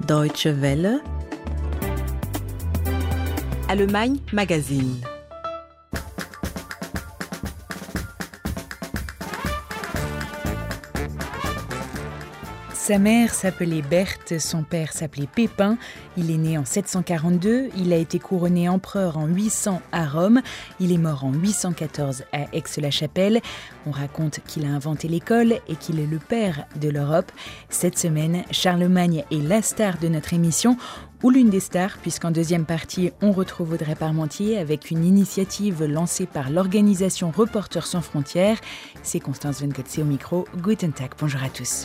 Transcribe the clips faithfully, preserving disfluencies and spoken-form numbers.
Deutsche Welle, Allemagne Magazine. Sa mère s'appelait Berthe, son père s'appelait Pépin. Il est né en sept cent quarante-deux, il a été couronné empereur en huit cents à Rome. Il est mort en huit cent quatorze à Aix-la-Chapelle. On raconte qu'il a inventé l'école et qu'il est le père de l'Europe. Cette semaine, Charlemagne est la star de notre émission, ou l'une des stars, puisqu'en deuxième partie, on retrouve Audrey Parmentier avec une initiative lancée par l'organisation Reporters sans frontières. C'est Constance Van Kotze au micro. Guten Tag, bonjour à tous.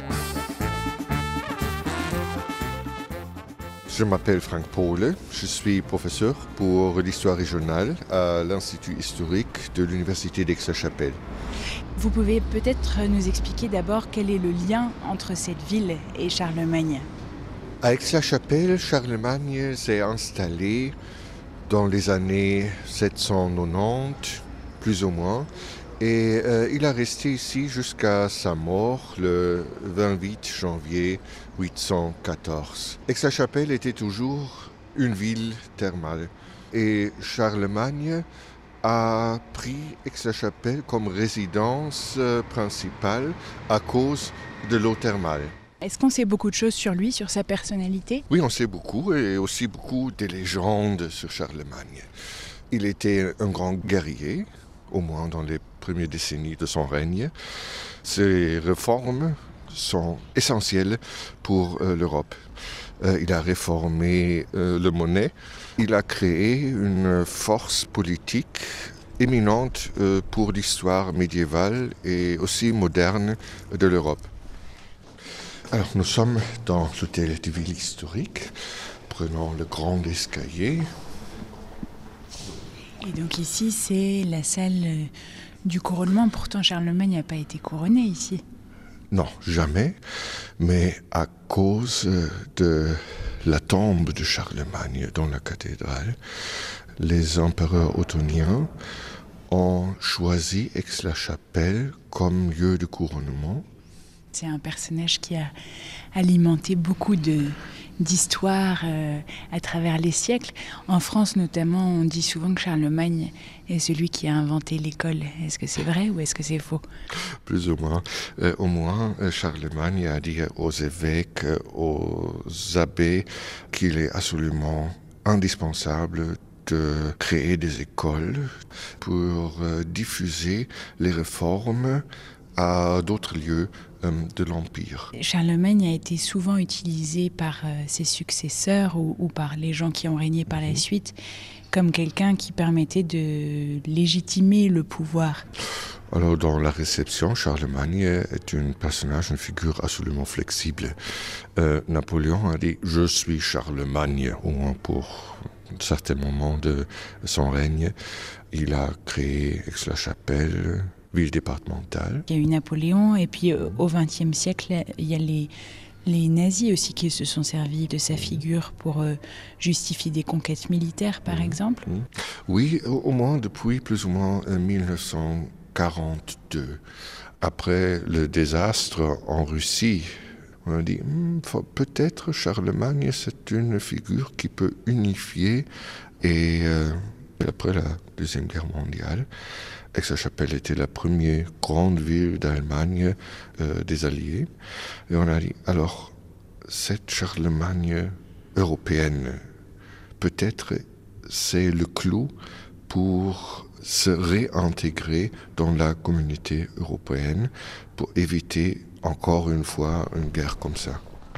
Je m'appelle Frank Pohle, je suis professeur pour l'histoire régionale à l'Institut historique de l'Université d'Aix-la-Chapelle. Vous pouvez peut-être nous expliquer d'abord quel est le lien entre cette ville et Charlemagne ? À Aix-la-Chapelle, Charlemagne s'est installé dans les années sept cent quatre-vingt-dix, plus ou moins, et euh, il a resté ici jusqu'à sa mort le vingt-huit janvier huit cent quatorze. Aix-la-Chapelle était toujours une ville thermale et Charlemagne a pris Aix-la-Chapelle comme résidence principale à cause de l'eau thermale. Est-ce qu'on sait beaucoup de choses sur lui, sur sa personnalité ? Oui, on sait beaucoup et aussi beaucoup des légendes sur Charlemagne. Il était un grand guerrier, au moins dans les premières décennies de son règne. Ses réformes sont essentielles pour euh, l'Europe. Euh, il a réformé euh, la monnaie. Il a créé une force politique éminente euh, pour l'histoire médiévale et aussi moderne de l'Europe. Alors, nous sommes dans l'hôtel de ville historique. Prenons le grand escalier. Et donc ici, c'est la salle du couronnement. Pourtant, Charlemagne n'a pas été couronné ici. Non, jamais. Mais à cause de la tombe de Charlemagne dans la cathédrale, les empereurs ottoniens ont choisi Aix-la-Chapelle comme lieu de couronnement. C'est un personnage qui a alimenté beaucoup de, d'histoires euh, à travers les siècles. En France notamment, on dit souvent que Charlemagne est celui qui a inventé l'école. Est-ce que c'est vrai ou est-ce que c'est faux ? Plus ou moins. Euh, au moins, Charlemagne a dit aux évêques, aux abbés, qu'il est absolument indispensable de créer des écoles pour euh, diffuser les réformes à d'autres lieux euh, de l'Empire. Charlemagne a été souvent utilisé par euh, ses successeurs ou, ou par les gens qui ont régné par la suite comme quelqu'un qui permettait de légitimer le pouvoir. Alors dans la réception, Charlemagne est un personnage, une figure absolument flexible. Euh, Napoléon a dit « Je suis Charlemagne », au moins pour certains moments de son règne. Il a créé Aix-la-Chapelle, ville départementale. Il y a eu Napoléon et puis euh, au vingtième siècle, il y a les, les nazis aussi qui se sont servis de sa figure pour euh, justifier des conquêtes militaires par mmh. exemple. Mmh. Oui, au, au moins depuis plus ou moins euh, dix-neuf cent quarante-deux. Après le désastre en Russie, on a dit hm, peut-être Charlemagne c'est une figure qui peut unifier et euh, après la Deuxième Guerre mondiale, Aix-la-Chapelle était la première grande ville d'Allemagne euh, des Alliés. Et on a dit, alors, cette Charlemagne européenne, peut-être c'est le clou pour se réintégrer dans la communauté européenne pour éviter encore une fois une guerre comme ça.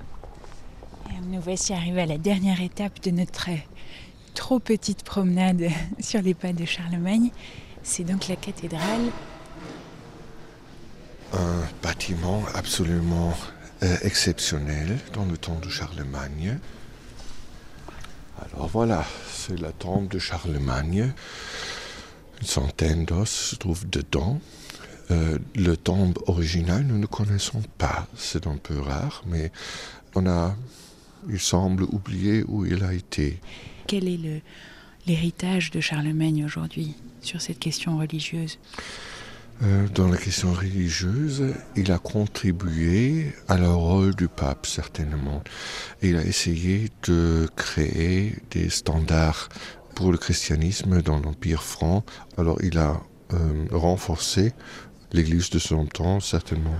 Et nous voici arrivés à la dernière étape de notre trop petite promenade sur les pas de Charlemagne. C'est donc la cathédrale. Un bâtiment absolument euh, exceptionnel dans le temps de Charlemagne. Alors voilà, c'est la tombe de Charlemagne. Une centaine d'os se trouvent dedans. Euh, le tombe original, nous ne connaissons pas. C'est un peu rare, mais on a, il semble oublier où il a été. Quel est le, l'héritage de Charlemagne aujourd'hui sur cette question religieuse ? Euh, dans la question religieuse, il a contribué à le rôle du pape, certainement. Il a essayé de créer des standards pour le christianisme dans l'Empire franc. Alors il a euh, renforcé l'Église de son temps, certainement.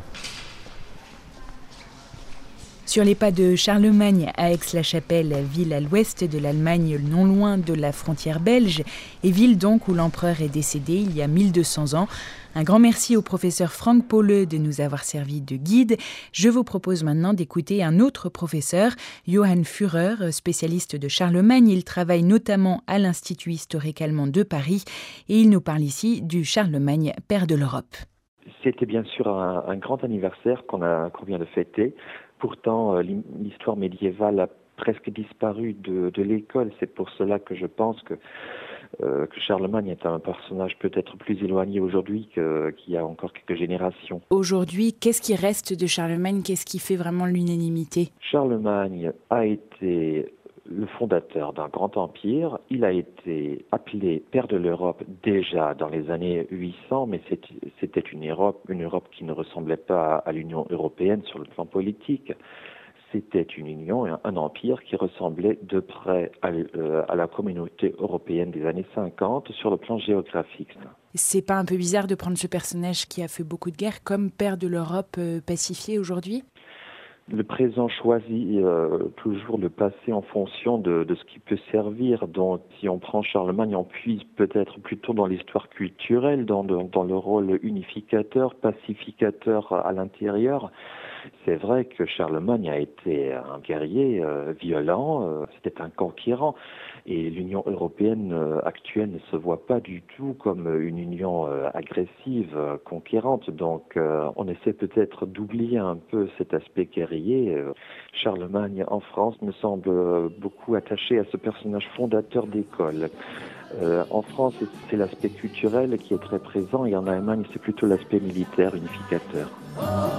Sur les pas de Charlemagne à Aix-la-Chapelle, ville à l'ouest de l'Allemagne, non loin de la frontière belge, et ville donc où l'empereur est décédé il y a mille deux cents ans. Un grand merci au professeur Frank Pohle de nous avoir servi de guide. Je vous propose maintenant d'écouter un autre professeur, Johann Führer, spécialiste de Charlemagne. Il travaille notamment à l'Institut historique allemand de Paris et il nous parle ici du Charlemagne, père de l'Europe. C'était bien sûr un, un grand anniversaire qu'on, a, qu'on vient de fêter. Pourtant, l'histoire médiévale a presque disparu de, de l'école. C'est pour cela que je pense que, euh, que Charlemagne est un personnage peut-être plus éloigné aujourd'hui que, qu'il y a encore quelques générations. Aujourd'hui, qu'est-ce qui reste de Charlemagne ? Qu'est-ce qui fait vraiment l'unanimité ? Charlemagne a été le fondateur d'un grand empire. Il a été appelé père de l'Europe déjà dans les années huit cents, mais c'était, c'était une Europe, une Europe qui ne ressemblait pas à l'Union européenne sur le plan politique. C'était une union, un empire qui ressemblait de près à, euh, à la communauté européenne des années cinquante sur le plan géographique. C'est pas un peu bizarre de prendre ce personnage qui a fait beaucoup de guerres comme père de l'Europe euh, pacifiée aujourd'hui ? Le présent choisit euh, toujours le passé en fonction de, de ce qui peut servir. Donc, si on prend Charlemagne, on puise peut-être plutôt dans l'histoire culturelle, dans, de, dans le rôle unificateur, pacificateur à l'intérieur. C'est vrai que Charlemagne a été un guerrier euh, violent, euh, c'était un conquérant. Et l'Union européenne euh, actuelle ne se voit pas du tout comme une union euh, agressive, euh, conquérante. Donc, euh, on essaie peut-être d'oublier un peu cet aspect guerrier. Euh, Charlemagne, en France, me semble euh, beaucoup attaché à ce personnage fondateur d'école. Euh, en France, c'est l'aspect culturel qui est très présent, et en Allemagne, c'est plutôt l'aspect militaire, unificateur. Oh,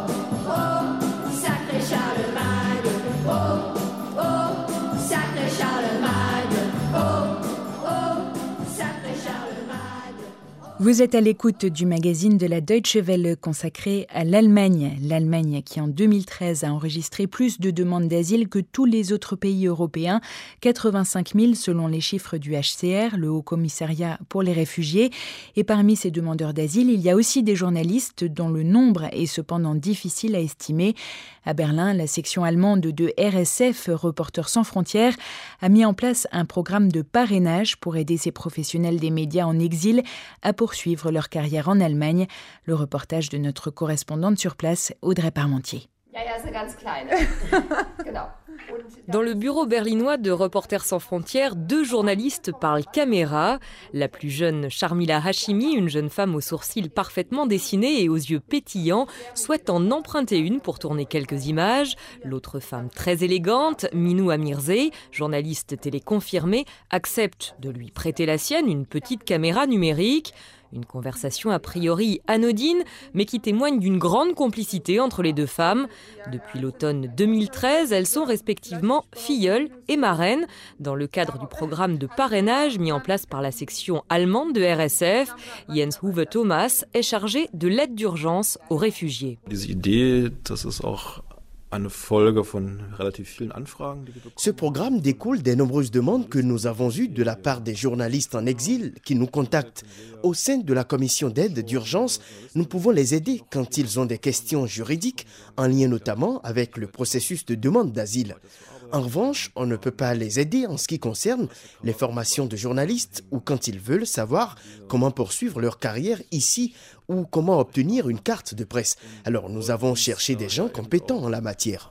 oh, sacré Charlemagne, oh, oh, sacré Charlemagne, oh, oh, sacré Charlemagne. Vous êtes à l'écoute du magazine de la Deutsche Welle consacré à l'Allemagne. L'Allemagne qui en deux mille treize a enregistré plus de demandes d'asile que tous les autres pays européens, quatre-vingt-cinq mille selon les chiffres du H C R, le Haut Commissariat pour les réfugiés. Et parmi ces demandeurs d'asile, il y a aussi des journalistes dont le nombre est cependant difficile à estimer. À Berlin, la section allemande de R S F, Reporters sans frontières, a mis en place un programme de parrainage pour aider ces professionnels des médias en exil à poursuivre leur carrière en Allemagne. Le reportage de notre correspondante sur place, Audrey Parmentier. Dans le bureau berlinois de Reporters sans frontières, deux journalistes parlent caméra. La plus jeune, Sharmila Hashimi, une jeune femme aux sourcils parfaitement dessinés et aux yeux pétillants, souhaite en emprunter une pour tourner quelques images. L'autre femme très élégante, Minou Amirzé, journaliste télé confirmée, accepte de lui prêter la sienne, une petite caméra numérique. Une conversation a priori anodine, mais qui témoigne d'une grande complicité entre les deux femmes. Depuis l'automne deux mille treize, elles sont respectivement filleules et marraines dans le cadre du programme de parrainage mis en place par la section allemande de R S F. Jens Uwe Thomas est chargé de l'aide d'urgence aux réfugiés. Ce programme découle des nombreuses demandes que nous avons eues de la part des journalistes en exil qui nous contactent. Au sein de la commission d'aide d'urgence, nous pouvons les aider quand ils ont des questions juridiques, en lien notamment avec le processus de demande d'asile. En revanche, on ne peut pas les aider en ce qui concerne les formations de journalistes ou quand ils veulent savoir comment poursuivre leur carrière ici ou comment obtenir une carte de presse. Alors nous avons cherché des gens compétents en la matière.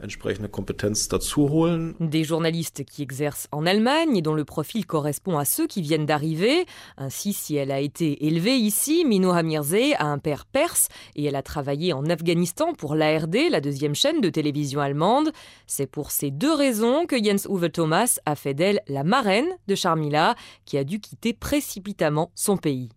Des journalistes qui exercent en Allemagne et dont le profil correspond à ceux qui viennent d'arriver. Ainsi, si elle a été élevée ici, Minou Amirzé a un père perse et elle a travaillé en Afghanistan pour l'A R D, la deuxième chaîne de télévision allemande. C'est pour ces deux raisons que Jens Uwe Thomas a fait d'elle la marraine de Sharmila, qui a dû quitter précipitamment son pays.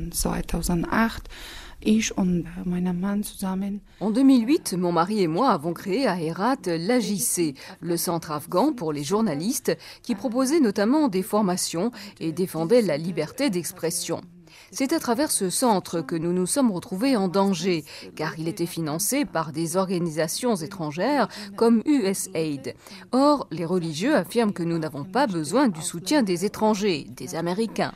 En deux mille huit, mon mari et moi avons créé à Herat l'A J C, le centre afghan pour les journalistes, qui proposait notamment des formations et défendait la liberté d'expression. C'est à travers ce centre que nous nous sommes retrouvés en danger, car il était financé par des organisations étrangères comme U S A I D. Or, les religieux affirment que nous n'avons pas besoin du soutien des étrangers, des Américains.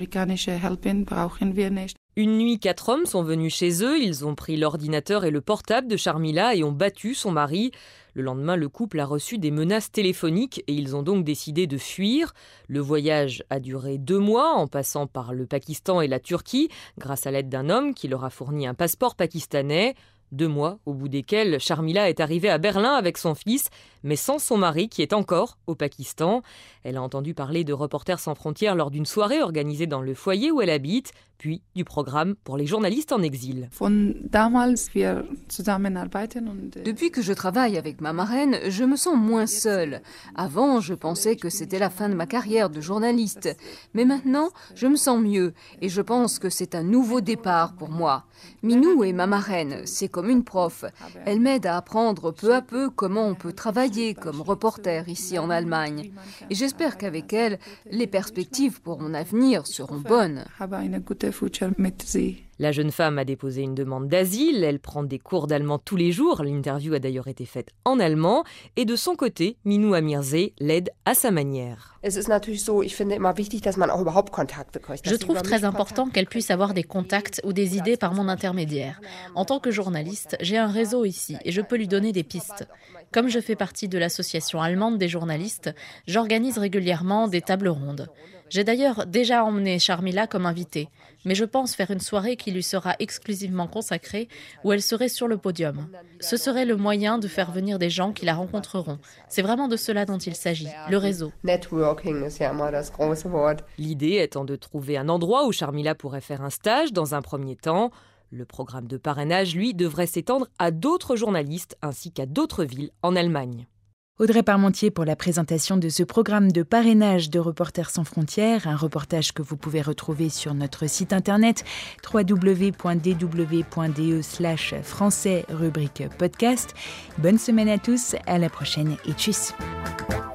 Une nuit, quatre hommes sont venus chez eux, ils ont pris l'ordinateur et le portable de Sharmila et ont battu son mari. Le lendemain, le couple a reçu des menaces téléphoniques et ils ont donc décidé de fuir. Le voyage a duré deux mois en passant par le Pakistan et la Turquie grâce à l'aide d'un homme qui leur a fourni un passeport pakistanais. Deux mois au bout desquels Sharmila est arrivée à Berlin avec son fils, mais sans son mari qui est encore au Pakistan. Elle a entendu parler de Reporters sans frontières lors d'une soirée organisée dans le foyer où elle habite, puis du programme pour les journalistes en exil. Depuis que je travaille avec ma marraine, je me sens moins seule. Avant, je pensais que c'était la fin de ma carrière de journaliste. Mais maintenant, je me sens mieux et je pense que c'est un nouveau départ pour moi. Minou est ma marraine, c'est comme une prof. Elle m'aide à apprendre peu à peu comment on peut travailler comme reporter ici en Allemagne. Et j'espère qu'avec elle, les perspectives pour mon avenir seront bonnes. La jeune femme a déposé une demande d'asile, elle prend des cours d'allemand tous les jours, l'interview a d'ailleurs été faite en allemand, et de son côté, Minou Amirzé l'aide à sa manière. Je trouve très important qu'elle puisse avoir des contacts ou des idées par mon intermédiaire. En tant que journaliste, j'ai un réseau ici et je peux lui donner des pistes. Comme je fais partie de l'association allemande des journalistes, j'organise régulièrement des tables rondes. J'ai d'ailleurs déjà emmené Sharmila comme invitée, mais je pense faire une soirée qui lui sera exclusivement consacrée, où elle serait sur le podium. Ce serait le moyen de faire venir des gens qui la rencontreront. C'est vraiment de cela dont il s'agit, le réseau. L'idée étant de trouver un endroit où Sharmila pourrait faire un stage dans un premier temps. Le programme de parrainage, lui, devrait s'étendre à d'autres journalistes ainsi qu'à d'autres villes en Allemagne. Audrey Parmentier pour la présentation de ce programme de parrainage de Reporters sans frontières, un reportage que vous pouvez retrouver sur notre site internet w w w point d w point d e slash français rubrique podcast. Bonne semaine à tous, à la prochaine et tchuss.